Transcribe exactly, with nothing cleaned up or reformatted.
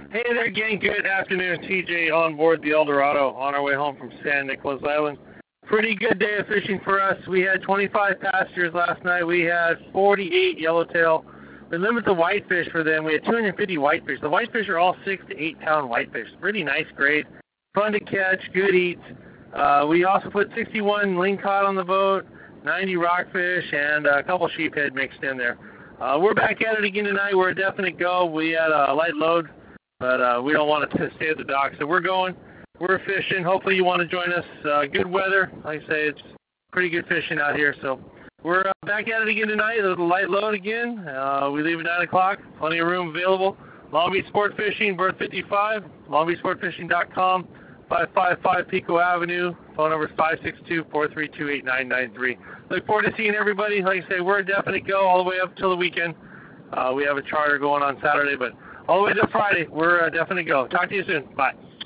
Hey there, gang. Good afternoon. T J on board the Eldorado on our way home from San Nicolas Island. Pretty good day of fishing for us. We had twenty-five passengers last night. We had forty-eight yellowtail. We limit the whitefish for them. We had two hundred fifty whitefish. The whitefish are all six to eight pound whitefish. Pretty nice grade. Fun to catch. Good eats. Uh, we also put sixty-one lingcod on the boat, ninety rockfish, and a couple sheephead mixed in there. Uh, we're back at it again tonight. We're a definite go. We had a light load, but uh, we don't want to stay at the dock. So we're going. We're fishing. Hopefully you want to join us. Uh, good weather. Like I say, it's pretty good fishing out here. So we're uh, back at it again tonight. A light load again. Uh, we leave at nine o'clock. Plenty of room available. Long Beach Sport Fishing, berth fifty-five, long beach sport fishing dot com, five five five Pico Avenue. Phone number is five six two, four three two, eight nine nine three. Look forward to seeing everybody. Like I say, we're a definite go all the way up till the weekend. Uh, we have a charter going on Saturday, but all the way to Friday, we're a definite go. Talk to you soon. Bye.